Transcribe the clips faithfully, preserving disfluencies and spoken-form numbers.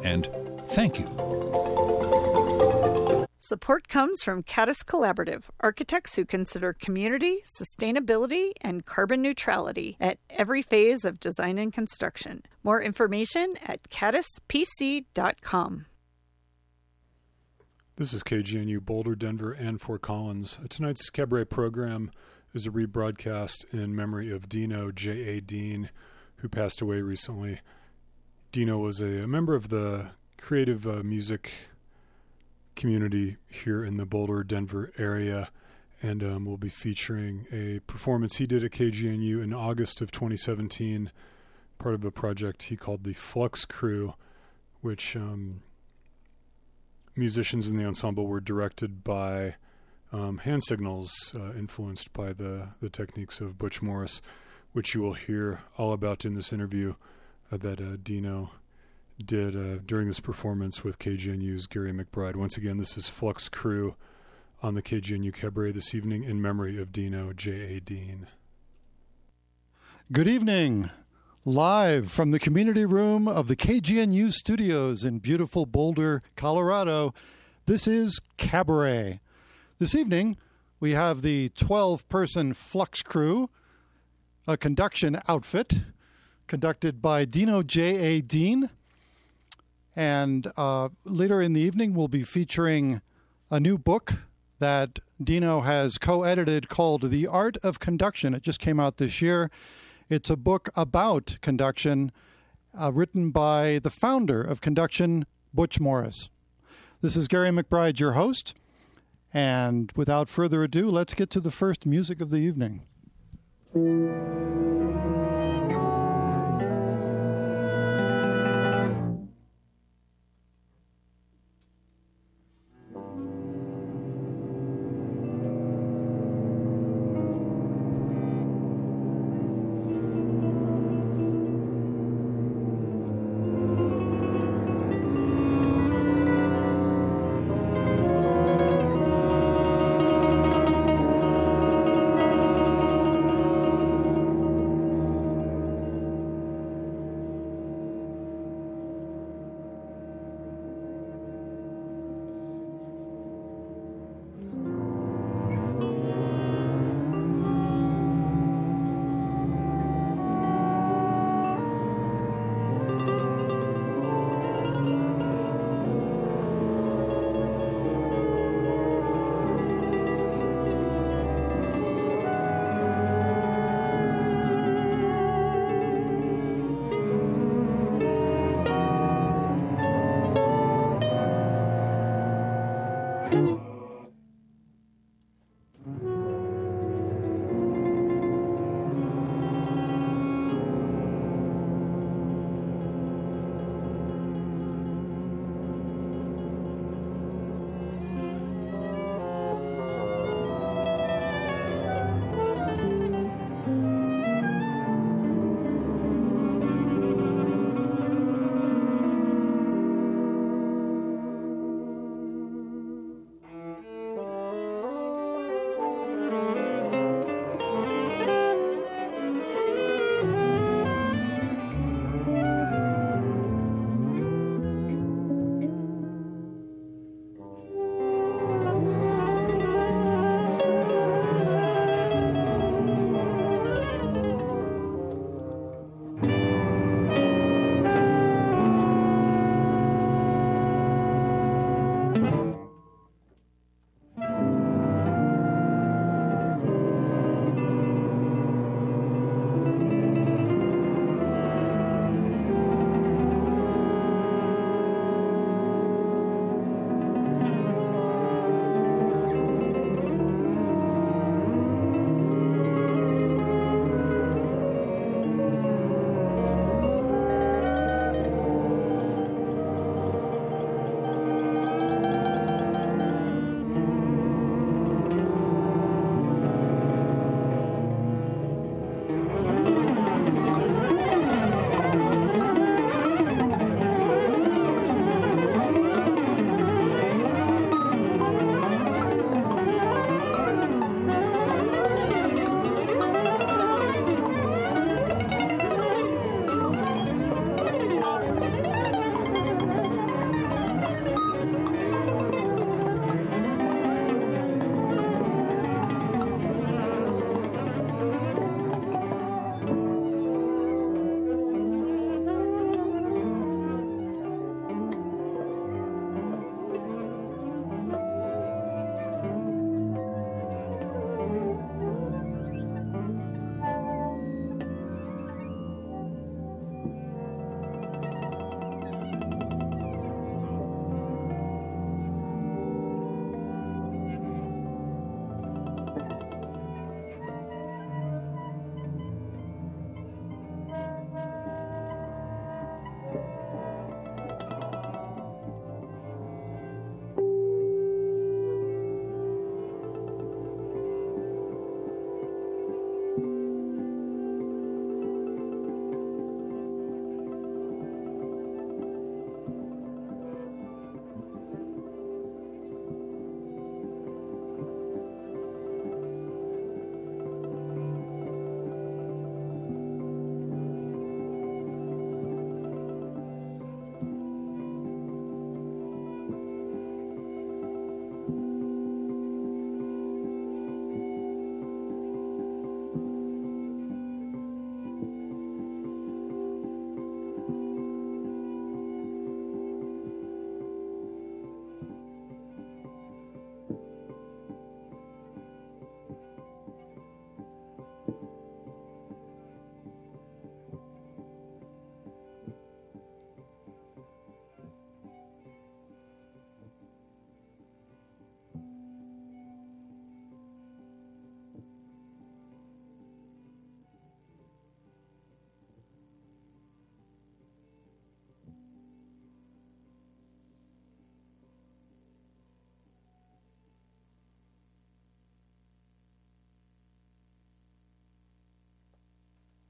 and thank you. Support comes from Caddis Collaborative, architects who consider community, sustainability, and carbon neutrality at every phase of design and construction. More information at caddis p c dot com. This is K G N U Boulder, Denver, and Fort Collins. Tonight's Cabaret program is a rebroadcast in memory of Dino J A. Dean, who passed away recently. Dino was a, a member of the creative uh, music community here in the Boulder, Denver area, and um, we'll be featuring a performance he did at K G N U in August of twenty seventeen, part of a project he called the Flux Crew, which um, musicians in the ensemble were directed by um, hand signals, uh, influenced by the, the techniques of Butch Morris, which you will hear all about in this interview uh, that uh, Dino did uh, during this performance with K G N U's Gary McBride. Once again, this is Flux Crew on the K G N U Cabaret this evening in memory of Dino J A. Dean. Good evening. Live from the community room of the K G N U studios in beautiful Boulder, Colorado, this is Cabaret. This evening, we have the twelve-person Flux Crew, a conduction outfit conducted by Dino J A. Dean. And uh, later in the evening, we'll be featuring a new book that Dino has co-edited called The Art of Conduction. It just came out this year. It's a book about conduction uh, written by the founder of conduction, Butch Morris. This is Gary McBride, your host. And without further ado, let's get to the first music of the evening.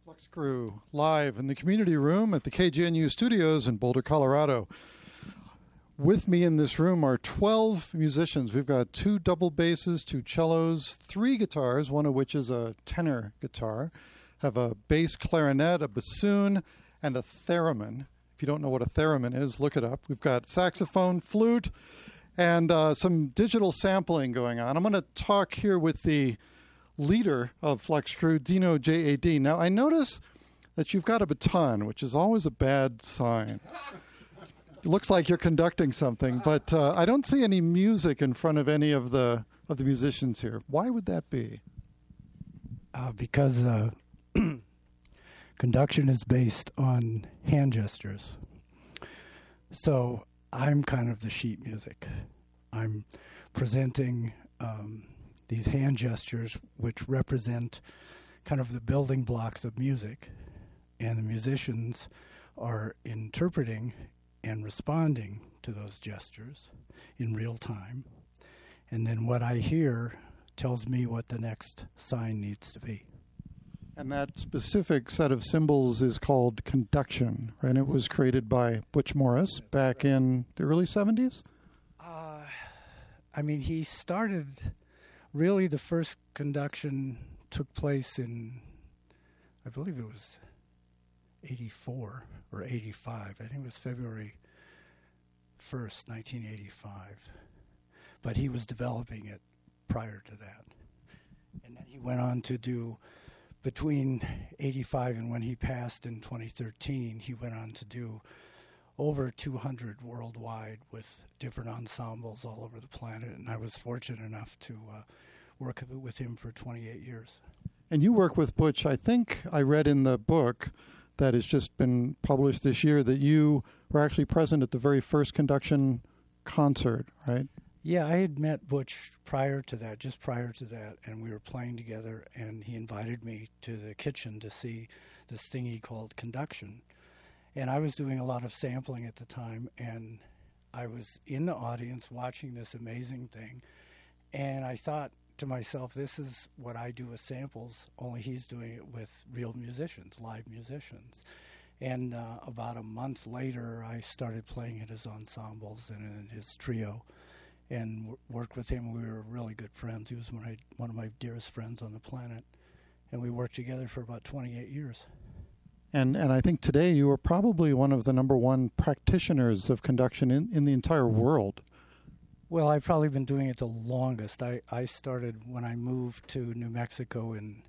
Flux Crew, live in the community room at the K G N U studios in Boulder, Colorado. With me in this room are twelve musicians. We've got two double basses, two cellos, three guitars, one of which is a tenor guitar, have a bass clarinet, a bassoon, and a theremin. If you don't know what a theremin is, look it up. We've got saxophone, flute, and uh, some digital sampling going on. I'm going to talk here with the leader of Flux Crew, Dino J A D. Now, I notice that you've got a baton, which is always a bad sign. It looks like you're conducting something, but uh, I don't see any music in front of any of the of the musicians here. Why would that be? Uh, because uh, conduction is based on hand gestures. So I'm kind of the sheet music. I'm presenting um, these hand gestures which represent kind of the building blocks of music, and the musicians are interpreting and responding to those gestures in real time. And then what I hear tells me what the next sign needs to be. And that specific set of symbols is called conduction, right? It was created by Butch Morris back in the early seventies? Uh, I mean, he started, really the first conduction took place in, I believe it was eighty-four or eighty-five. I think it was February first, nineteen eighty-five. But he was developing it prior to that. And then he went on to do, between eighty-five and when he passed in twenty thirteen, he went on to do over two hundred worldwide with different ensembles all over the planet. And I was fortunate enough to uh, work with him for twenty-eight years. And you work with Butch, I think I read in the book that has just been published this year, that you were actually present at the very first conduction concert, right? Yeah, I had met Butch prior to that, just prior to that, and we were playing together, and he invited me to the kitchen to see this thing he called conduction. And I was doing a lot of sampling at the time, and I was in the audience watching this amazing thing, and I thought to myself, this is what I do with samples, only he's doing it with real musicians, live musicians. And uh, about a month later, I started playing in his ensembles and in his trio, and w- worked with him. We were really good friends. He was one of, my, one of my dearest friends on the planet, and we worked together for about twenty-eight years. And and I think today you are probably one of the number one practitioners of conduction in, in the entire world. Well, I've probably been doing it the longest. I, I started when I moved to New Mexico in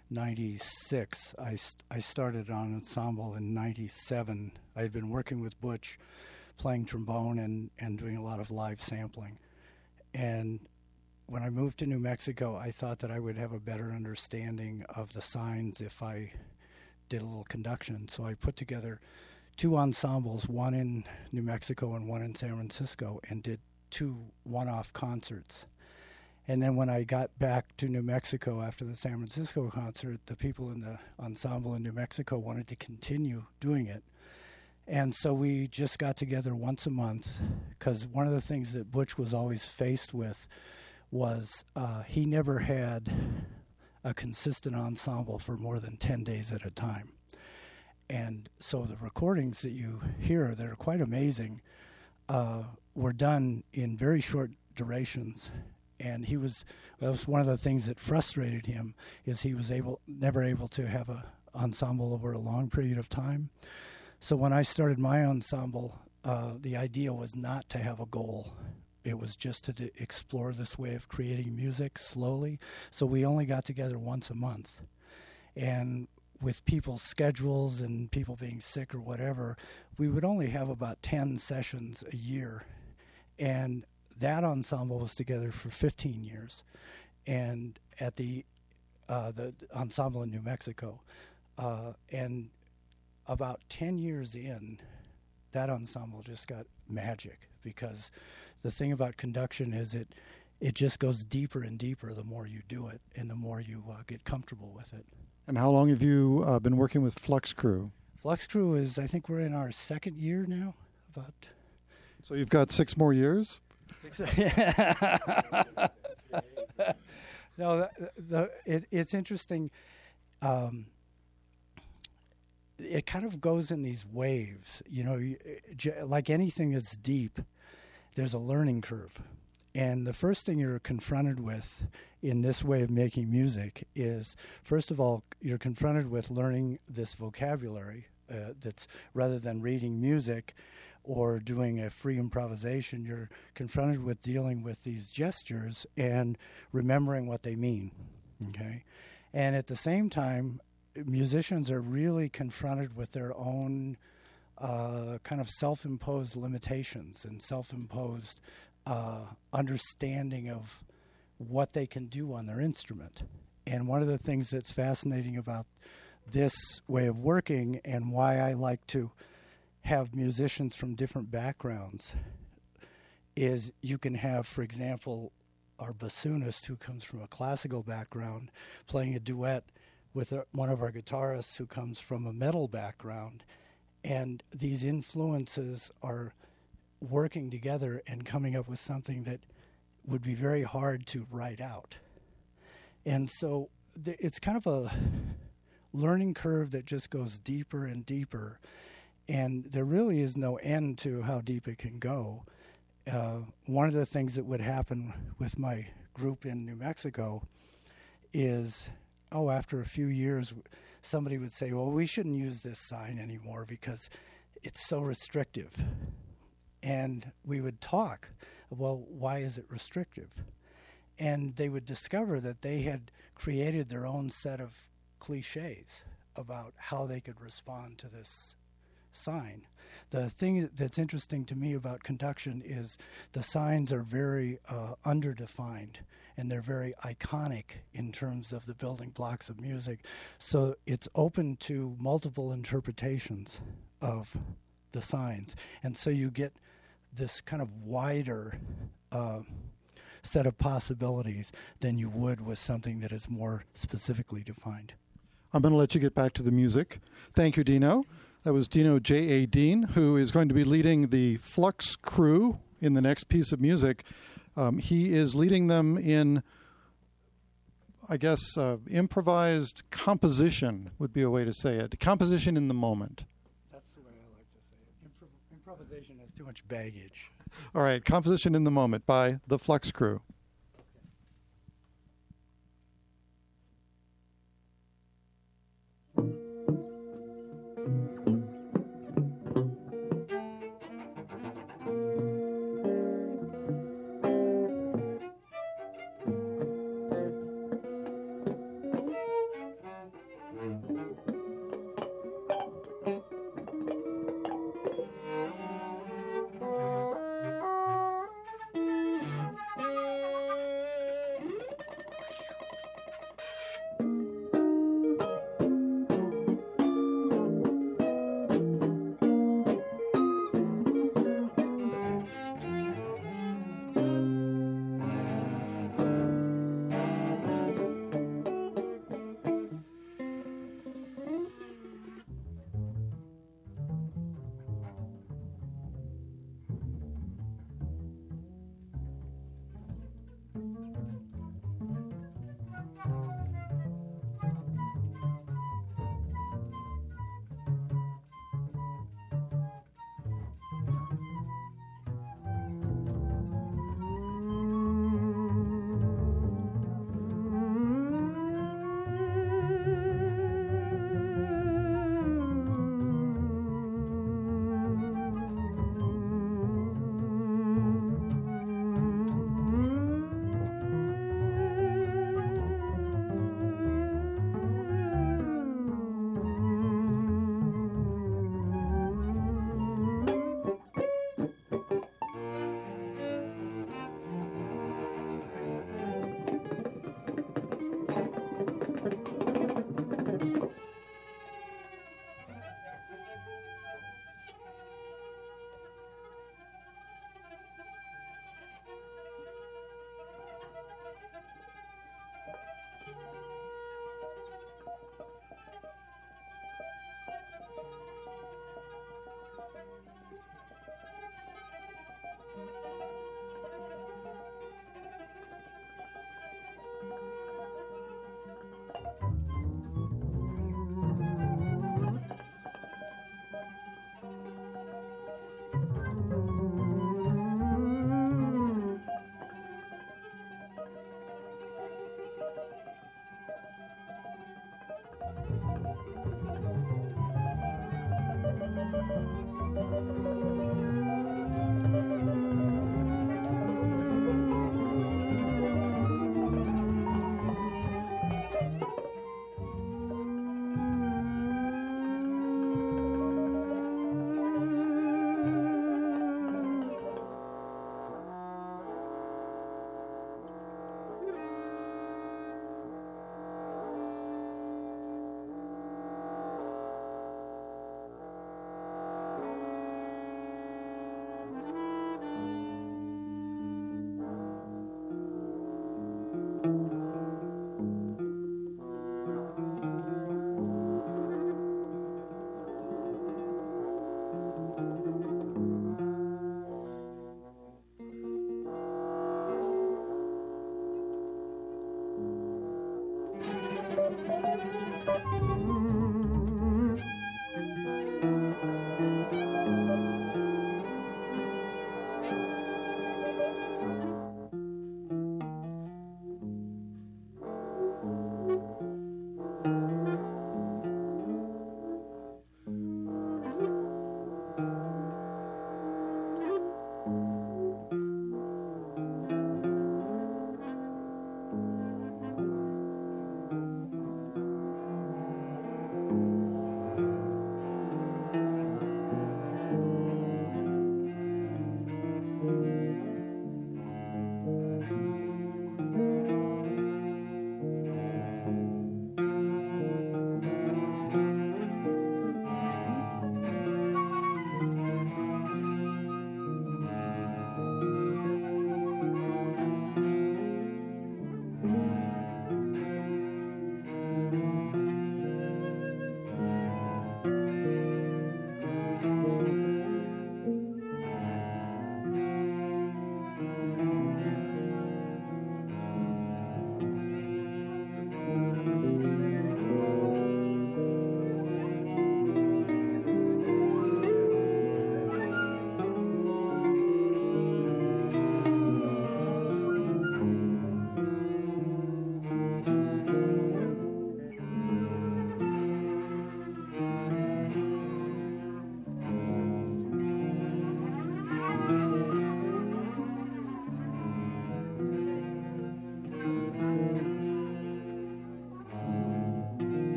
ninety-six. I, st- I started on ensemble in ninety-seven. I had been working with Butch, playing trombone and, and doing a lot of live sampling. And when I moved to New Mexico, I thought that I would have a better understanding of the signs if I did a little conduction. So I put together two ensembles, one in New Mexico and one in San Francisco, and did two one-off concerts. And then when I got back to New Mexico after the San Francisco concert, the people in the ensemble in New Mexico wanted to continue doing it. And so we just got together once a month, because one of the things that Butch was always faced with was uh, he never had a consistent ensemble for more than ten days at a time. And so the recordings that you hear that are quite amazing uh, were done in very short durations. And he was, that was one of the things that frustrated him, is he was able, never able to have a ensemble over a long period of time. So when I started my ensemble, uh, the idea was not to have a goal. It was just to d- explore this way of creating music slowly. So we only got together once a month. And with people's schedules and people being sick or whatever, we would only have about ten sessions a year. And that ensemble was together for fifteen years. And at the uh, the ensemble in New Mexico. Uh, and about ten years in, that ensemble just got magic, because the thing about conduction is it it just goes deeper and deeper the more you do it and the more you uh, get comfortable with it. And how long have you uh, been working with Flux Crew? Flux Crew is, I think we're in our second year now. About. So you've got six more years? Six, no, the, the, it, it's interesting. Um, it kind of goes in these waves. You know, you, j- like anything that's deep, there's a learning curve. And the first thing you're confronted with in this way of making music is, first of all, you're confronted with learning this vocabulary uh, that's, rather than reading music or doing a free improvisation, you're confronted with dealing with these gestures and remembering what they mean, okay? And at the same time, musicians are really confronted with their own uh, kind of self-imposed limitations and self-imposed uh, understanding of what they can do on their instrument. And one of the things that's fascinating about this way of working, and why I like to have musicians from different backgrounds, is you can have, for example, our bassoonist who comes from a classical background playing a duet with a, one of our guitarists who comes from a metal background, and these influences are working together and coming up with something that would be very hard to write out. And so th- it's kind of a learning curve that just goes deeper and deeper, and there really is no end to how deep it can go. Uh, one of the things that would happen with my group in New Mexico is, oh, after a few years, somebody would say, well, we shouldn't use this sign anymore because it's so restrictive. And we would talk, well, why is it restrictive? And they would discover that they had created their own set of cliches about how they could respond to this sign. The thing that's interesting to me about conduction is the signs are very uh, underdefined, and they're very iconic in terms of the building blocks of music. So it's open to multiple interpretations of the signs. And so you get this kind of wider uh, set of possibilities than you would with something that is more specifically defined. I'm going to let you get back to the music. Thank you, Dino. That was Dino J A. Dean, who is going to be leading the Flux crew in the next piece of music. Um, he is leading them in, I guess, uh, improvised composition would be a way to say it. Composition in the moment. That's the way I like to say it. Impro- improvisation has too much baggage. All right, Composition in the Moment by the Flux crew.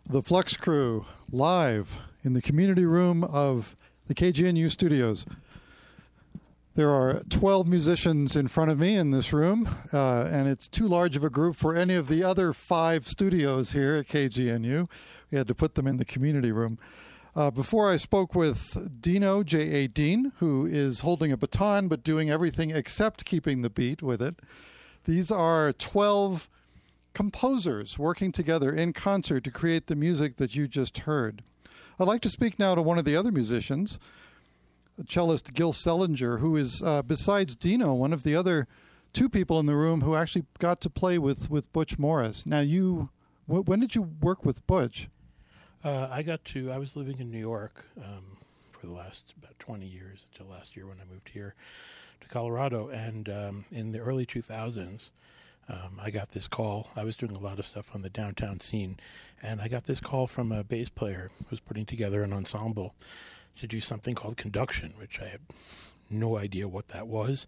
The Flux Crew, live in the community room of the K G N U studios. There are twelve musicians in front of me in this room, uh, and it's too large of a group for any of the other five studios here at K G N U. We had to put them in the community room. Uh, before I spoke with Dino, J A. Dean, who is holding a baton but doing everything except keeping the beat with it. These are twelve composers working together in concert to create the music that you just heard. I'd like to speak now to one of the other musicians, cellist Gil Selinger, who is, uh, besides Dino, one of the other two people in the room who actually got to play with, with Butch Morris. Now, you, wh- when did you work with Butch? Uh, I got to, I was living in New York um, for the last about twenty years, until last year when I moved here to Colorado. And um, in the early two thousands, Um, I got this call. I was doing a lot of stuff on the downtown scene, and I got this call from a bass player who was putting together an ensemble to do something called conduction, which I had no idea what that was,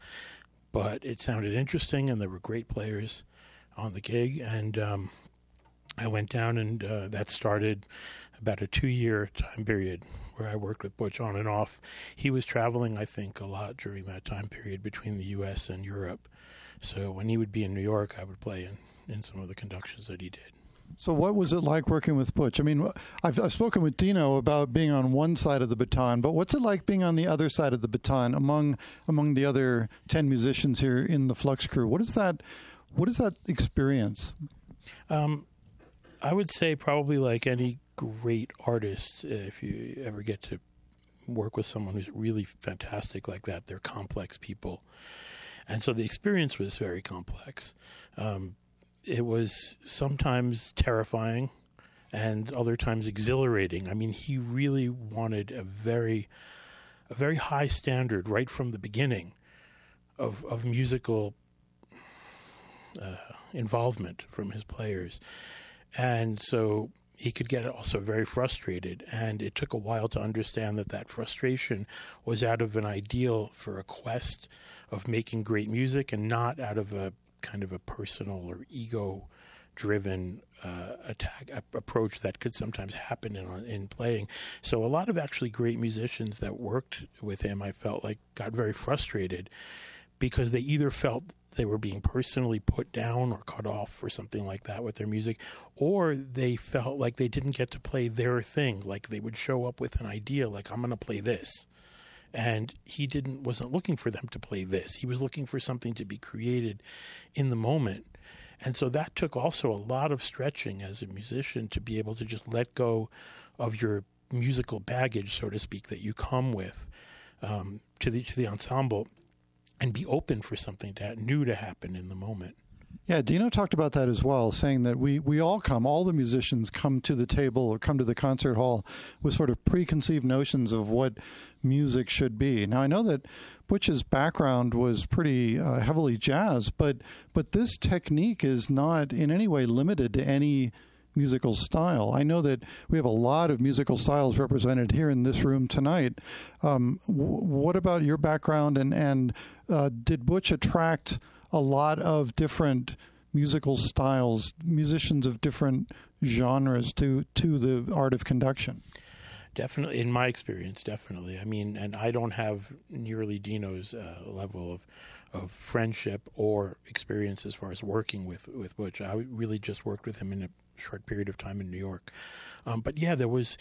but it sounded interesting, and there were great players on the gig, and um, I went down, and uh, that started about a two-year time period where I worked with Butch on and off. He was traveling, I think, a lot during that time period between the U S and Europe. So when he would be in New York, I would play in, in some of the conductions that he did. So what was it like working with Butch? I mean, I've, I've spoken with Dino about being on one side of the baton, but what's it like being on the other side of the baton among among the other ten musicians here in the Flux Crew? What is that? What is that experience? Um, I would say probably like any great artist, if you ever get to work with someone who's really fantastic like that, they're complex people. And so the experience was very complex. Um, it was sometimes terrifying and other times exhilarating. I mean, he really wanted a very, a very high standard right from the beginning of, of musical uh, involvement from his players. And so he could get also very frustrated, and it took a while to understand that that frustration was out of an ideal for a quest of making great music and not out of a kind of a personal or ego-driven uh, attack a, approach that could sometimes happen in, in playing. So a lot of actually great musicians that worked with him, I felt like, got very frustrated because they either felt they were being personally put down or cut off or something like that with their music, or they felt like they didn't get to play their thing. Like they would show up with an idea, like, I'm going to play this. And he didn't wasn't looking for them to play this. He was looking for something to be created in the moment. And so that took also a lot of stretching as a musician to be able to just let go of your musical baggage, so to speak, that you come with um, to the to the ensemble, and be open for something to, new to happen in the moment. Yeah, Dino talked about that as well, saying that we, we all come, all the musicians come to the table or come to the concert hall with sort of preconceived notions of what music should be. Now, I know that Butch's background was pretty uh, heavily jazz, but but this technique is not in any way limited to any musical style. I know that we have a lot of musical styles represented here in this room tonight. Um, w- what about your background, and, and uh, did Butch attract a lot of different musical styles, musicians of different genres to, to the art of conduction? Definitely, in my experience, definitely. I mean, and I don't have nearly Dino's uh, level of of friendship or experience as far as working with, with Butch. I really just worked with him in a short period of time in New York. Um, but yeah, there was,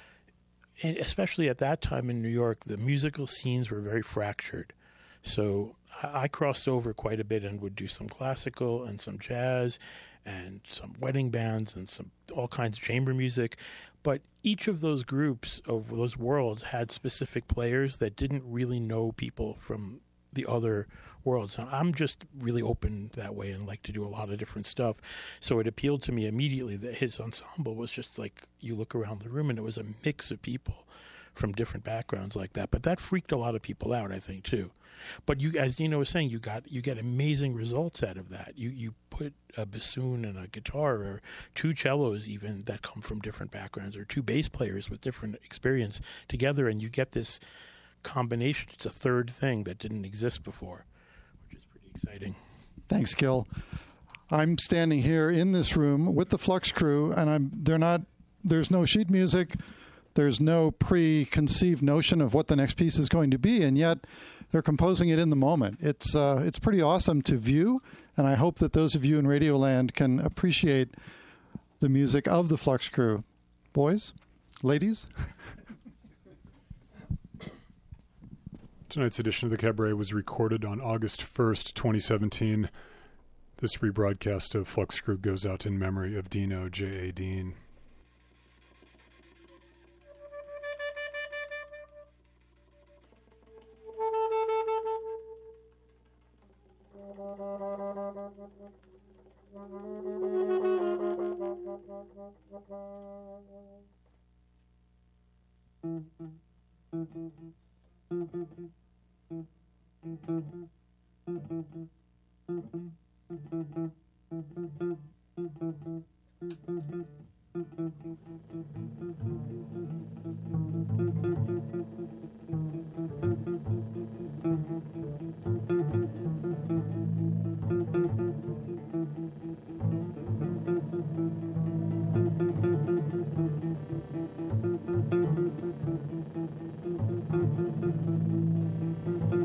especially at that time in New York, the musical scenes were very fractured. So I, I crossed over quite a bit and would do some classical and some jazz and some wedding bands and some all kinds of chamber music. But each of those groups of those worlds had specific players that didn't really know people from the other worlds. I'm just really open that way and like to do a lot of different stuff. So it appealed to me immediately that his ensemble was just like, you look around the room and it was a mix of people from different backgrounds like that. But that freaked a lot of people out, I think, too. But you, as Dino was saying, you got you get amazing results out of that. You you put a bassoon and a guitar, or two cellos even that come from different backgrounds, or two bass players with different experience together, and you get this combination. It's a third thing that didn't exist before, which is pretty exciting. Thanks, Gil. I'm standing here in this room with the Flux Crew, and I'm they're not there's no sheet music. There's no preconceived notion of what the next piece is going to be, and yet they're composing it in the moment. It's uh, it's pretty awesome to view, and I hope that those of you in Radioland can appreciate the music of the Flux Crew. Boys, ladies. Tonight's edition of the Cabaret was recorded on August first, twenty seventeen. This rebroadcast of Flux Crew goes out in memory of Dino J A. Dean.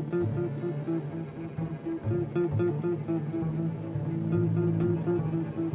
Thank you.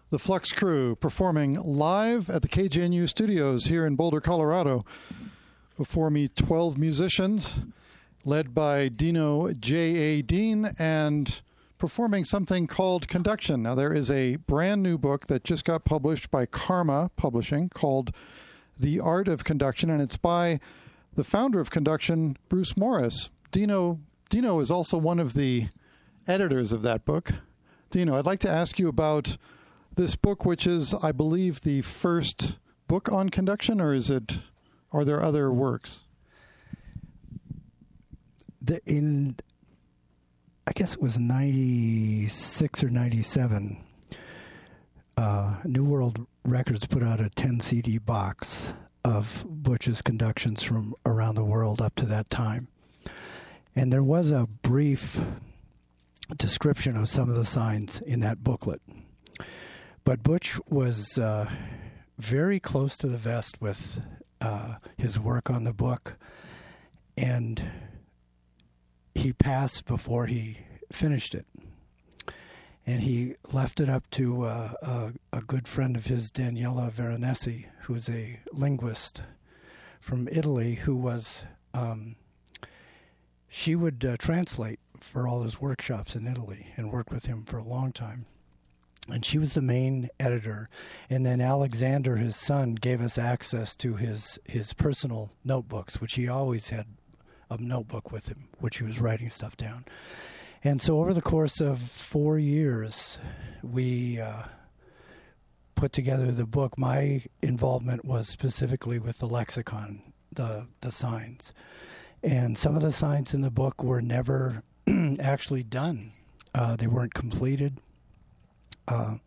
the Flux Crew, performing live at the K G N U studios here in Boulder, Colorado. Before me, twelve musicians, led by Dino J A. Dean, and performing something called Conduction. Now, there is a brand new book that just got published by Karma Publishing called The Art of Conduction, and it's by the founder of Conduction, Bruce Morris. Dino, Dino is also one of the editors of that book. Dino, I'd like to ask you about this book, which is, I believe, the first book on conduction, or is it? Are there other works? The, in, I guess it was ninety-six or ninety-seven, uh, New World Records put out a ten C D box of Butch's conductions from around the world up to that time. And there was a brief description of some of the signs in that booklet. But Butch was uh, very close to the vest with uh, his work on the book, and he passed before he finished it. And he left it up to uh, a, a good friend of his, Daniela Veronesi, who's a linguist from Italy, who was, um, she would uh, translate for all his workshops in Italy and worked with him for a long time. And she was the main editor. And then Alexander, his son, gave us access to his, his personal notebooks, which he always had a notebook with him, which he was writing stuff down. And so over the course of four years, we uh, put together the book. My involvement was specifically with the lexicon, the the signs. And some of the signs in the book were never actually done. Uh, they weren't completed. Uh,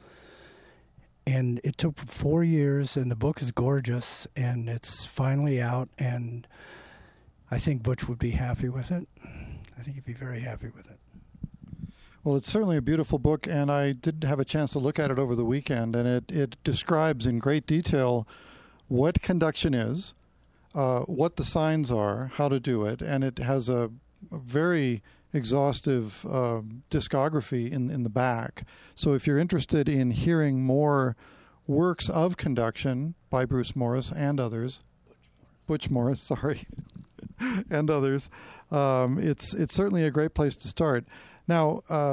and it took four years, and the book is gorgeous, and it's finally out, and I think Butch would be happy with it. I think he'd be very happy with it. Well, it's certainly a beautiful book, and I did have a chance to look at it over the weekend, and it, it describes in great detail what conduction is, uh, what the signs are, how to do it, and it has a, a very exhaustive uh, discography in, in the back. So if you're interested in hearing more works of conduction by Bruce Morris and others, Butch Morris, Butch Morris sorry, and others, um, it's it's certainly a great place to start. Now, uh,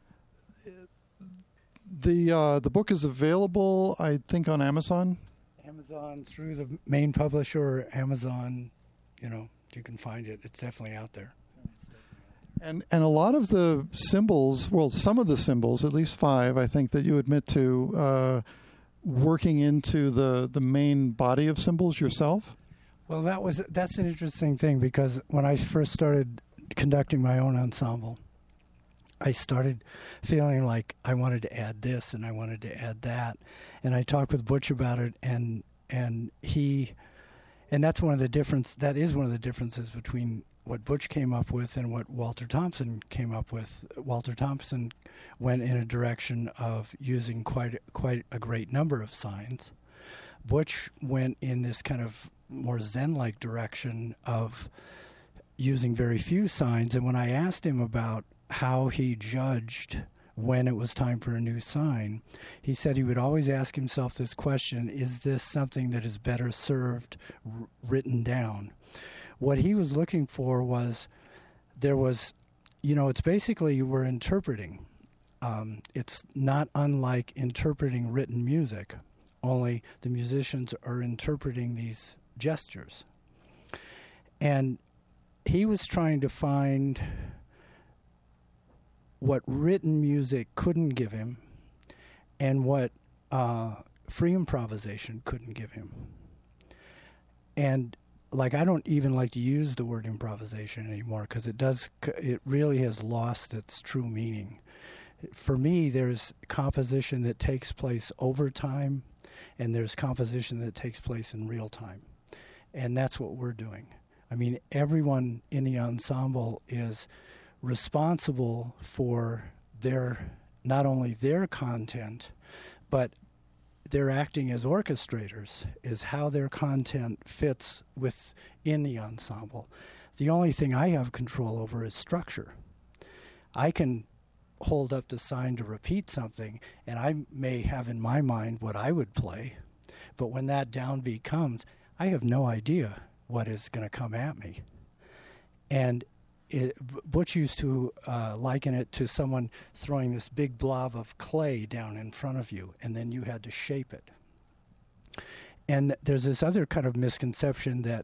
the uh, the book is available, I think, on Amazon. Amazon through the main publisher, Amazon. You know, you can find it. It's definitely out there. And and a lot of the symbols, well, some of the symbols, at least five, I think, that you admit to uh, working into the the main body of symbols yourself. Well, that was that's an interesting thing, because when I first started conducting my own ensemble, I started feeling like I wanted to add this and I wanted to add that, and I talked with Butch about it, and and he, and that's one of the difference. That is one of the differences between what Butch came up with and what Walter Thompson came up with. Walter Thompson went in a direction of using quite quite a great number of signs. Butch went in this kind of more Zen-like direction of using very few signs. And when I asked him about how he judged when it was time for a new sign, he said he would always ask himself this question: is this something that is better served r- written down? What he was looking for was, there was, you know, it's basically you were interpreting. Um, it's not unlike interpreting written music, only the musicians are interpreting these gestures. And he was trying to find what written music couldn't give him and what uh, free improvisation couldn't give him. And like, I don't even like to use the word improvisation anymore, because it does, it really has lost its true meaning. For me, there's composition that takes place over time, and there's composition that takes place in real time. And that's what we're doing. I mean, everyone in the ensemble is responsible for their, not only their content, but they're acting as orchestrators, is how their content fits within the ensemble. The only thing I have control over is structure. I can hold up the sign to repeat something, and I may have in my mind what I would play, but when that downbeat comes, I have no idea what is going to come at me. And it, Butch used to uh, liken it to someone throwing this big blob of clay down in front of you, and then you had to shape it. And there's this other kind of misconception that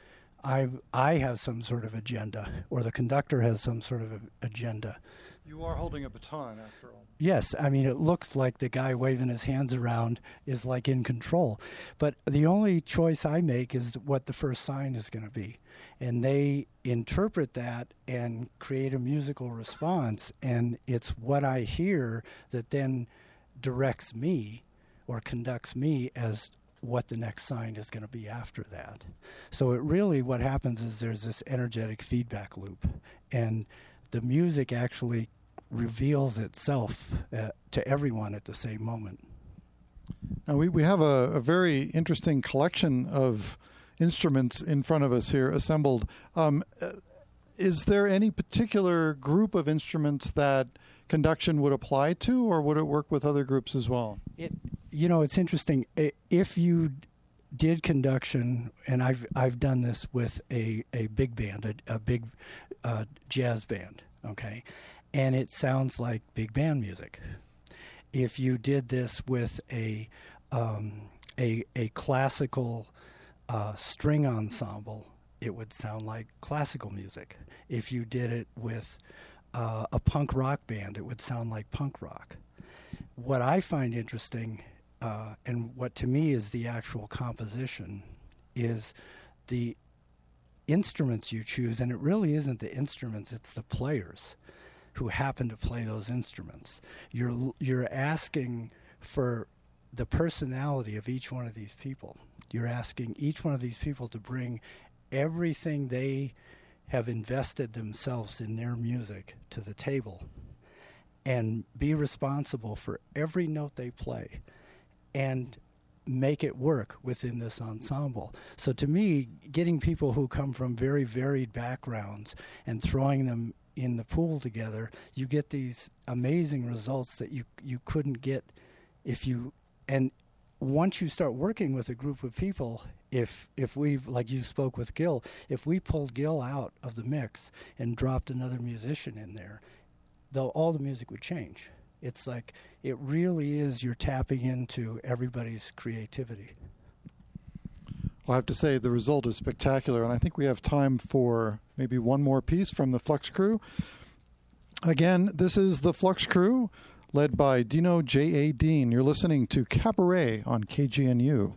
I I have some sort of agenda, or the conductor has some sort of a, agenda. You are holding a baton, after all. Yes, I mean, it looks like the guy waving his hands around is like in control. But the only choice I make is what the first sign is going to be. And they interpret that and create a musical response. And it's what I hear that then directs me or conducts me as what the next sign is going to be after that. So it really, what happens is there's this energetic feedback loop. And the music actually reveals itself uh, to everyone at the same moment. Now, we, we have a, a very interesting collection of instruments in front of us here assembled. Um, uh, is there any particular group of instruments that conduction would apply to, or would it work with other groups as well? It, you know, it's interesting. If you did conduction, and I've I've done this with a, a big band, a, a big uh, jazz band, okay, and it sounds like big band music. If you did this with a um, a a classical uh, string ensemble, it would sound like classical music. If you did it with uh, a punk rock band, it would sound like punk rock. What I find interesting, uh, and what to me is the actual composition, is the instruments you choose, and it really isn't the instruments, it's the players who happen to play those instruments. You're you're asking for the personality of each one of these people. You're asking each one of these people to bring everything they have invested themselves in their music to the table and be responsible for every note they play and make it work within this ensemble. So to me, getting people who come from very varied backgrounds and throwing them in the pool together, you get these amazing results that you you couldn't get if you, and once you start working with a group of people, if if we, like you spoke with Gil, if we pulled Gil out of the mix and dropped another musician in there, though all the music would change. It's like, it really is, you're tapping into everybody's creativity. Well, I have to say the result is spectacular, and I think we have time for maybe one more piece from the Flux Crew. Again, this is the Flux Crew, led by Dino J A. Dean. You're listening to Cabaret on K G N U.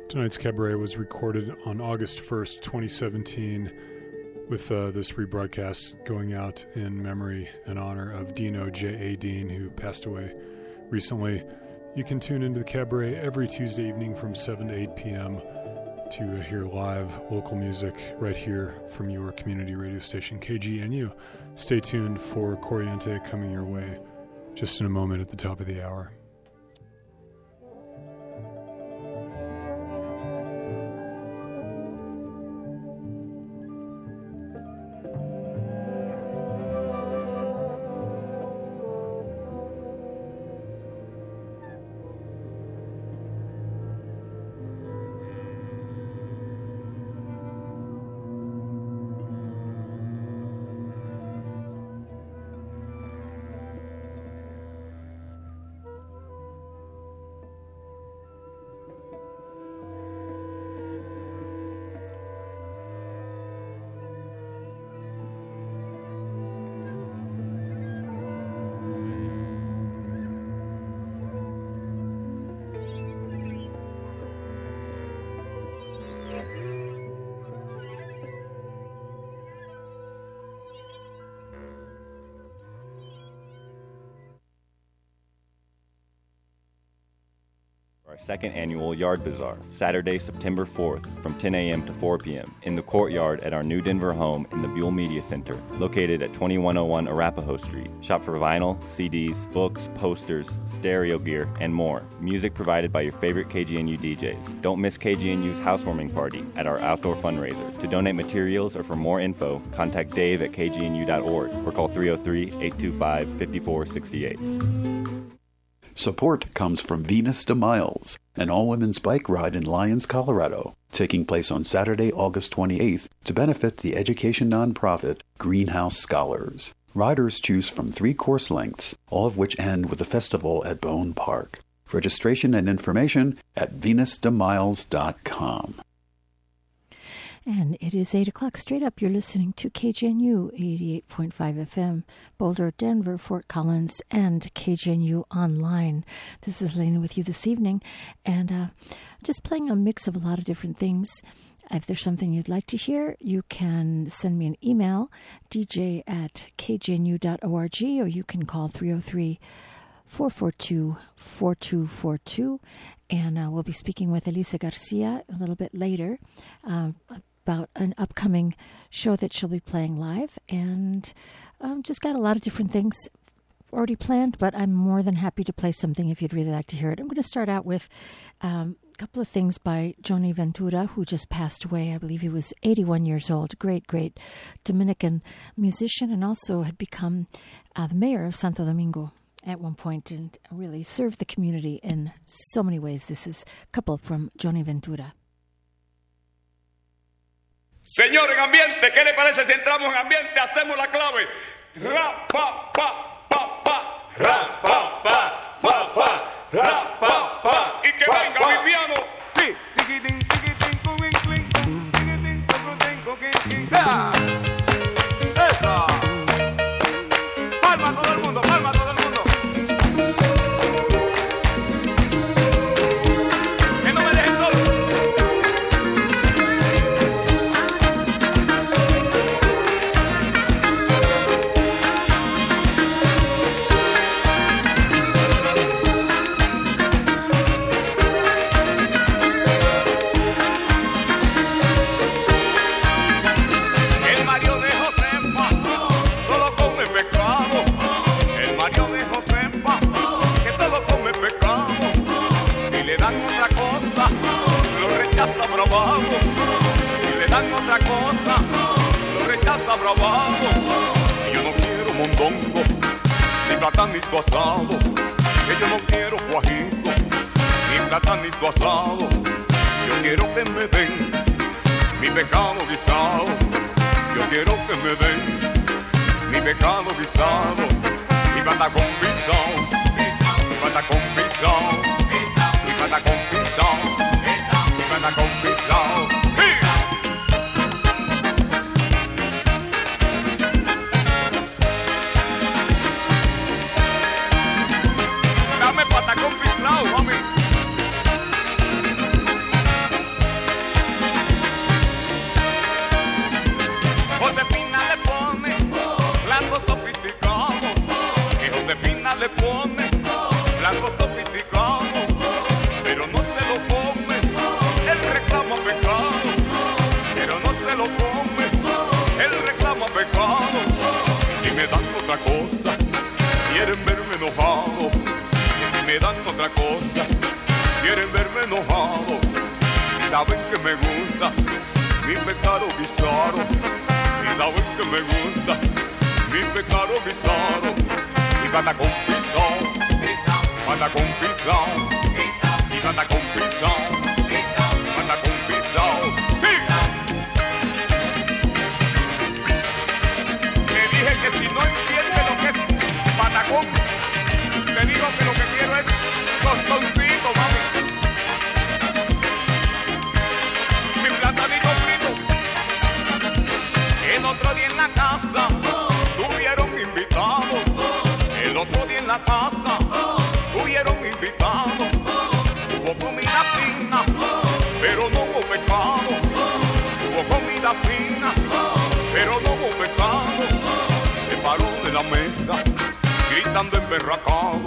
Tonight's Cabaret was recorded on August first, twenty seventeen, with uh, this rebroadcast going out in memory and honor of Dino J A. Dean, who passed away recently. You can tune into the Cabaret every Tuesday evening from seven to eight p.m. to hear live local music right here from your community radio station, K G N U. Stay tuned for Corriente coming your way just in a moment at the top of the hour. Second annual Yard Bazaar, Saturday, September fourth, from ten a.m. to four p.m. in the courtyard at our new Denver home in the Buell Media Center, located at twenty-one oh one Arapahoe Street. Shop for vinyl, C Ds, books, posters, stereo gear, and more. Music provided by your favorite K G N U D Js. Don't miss K G N U's housewarming party at our outdoor fundraiser. To donate materials or for more info, contact Dave at k g n u dot org or call three oh three, eight two five, five four six eight. Support comes from Venus de Miles, an all-women's bike ride in Lyons, Colorado, taking place on Saturday, August twenty-eighth to benefit the education nonprofit Greenhouse Scholars. Riders choose from three course lengths, all of which end with a festival at Bone Park. Registration and information at venus de miles dot com. And it is eight o'clock straight up. You're listening to K G N U eighty-eight point five F M, Boulder, Denver, Fort Collins, and K G N U Online. This is Lena with you this evening, and uh, just playing a mix of a lot of different things. If there's something you'd like to hear, you can send me an email, d j at k g n u dot org, or you can call three oh three, four four two, four two four two. And uh, we'll be speaking with Elisa Garcia a little bit later uh, about an upcoming show that she'll be playing live. And um, just got a lot of different things already planned, but I'm more than happy to play something if you'd really like to hear it. I'm going to start out with um, a couple of things by Johnny Ventura, who just passed away. I believe he was eighty-one years old. Great, great Dominican musician, and also had become uh, the mayor of Santo Domingo at one point and really served the community in so many ways. This is a couple from Johnny Ventura. Señor, en ambiente, ¿qué le parece si entramos en ambiente? Hacemos la clave. Ra, pa, pa, pa, pa. Ra, pa, pa, pa, pa. Ra, pa, pa. Y que venga mi piano. Sí. Tiquitín, tiquitín, cuquín, clink, tiquitín, cucutín, cuquín, clink. ¡Ya! ¡Esa! ¡Palma todo el mundo! ¡Palma todo el mundo! ¡Que no me dejen solo! Otra cosa, lo rechaza bravado. Yo no quiero mondongo, ni platanito asado. Que yo no quiero guajito, ni platanito asado. Yo quiero que me den mi pecado guisado. Yo quiero que me den mi pecado guisado. Mi pata con pisao, mi pata con pisao, mi pata con pisao, mi pata con pisao. Con pisao, mami. otra cosa, quieren verme enojado. Que si me dan otra cosa, quieren verme enojado. Si saben que me gusta mi pecado bizarro, si saben que me gusta mi pecado bizarro. Y pata con pisón, pata con pisón, y pata con pisón, pata con pisón. Que si no entiende lo que es patacón, te digo que lo que quiero es tostoncito, mami. Mi platanito frito. El otro día en la casa tuvieron invitados. El otro día en la casa tuvieron invitados. Hubo comida fina, pero no hubo pecado. Hubo comida fina, pero no hubo pecado. De la mesa, gritando emberracado,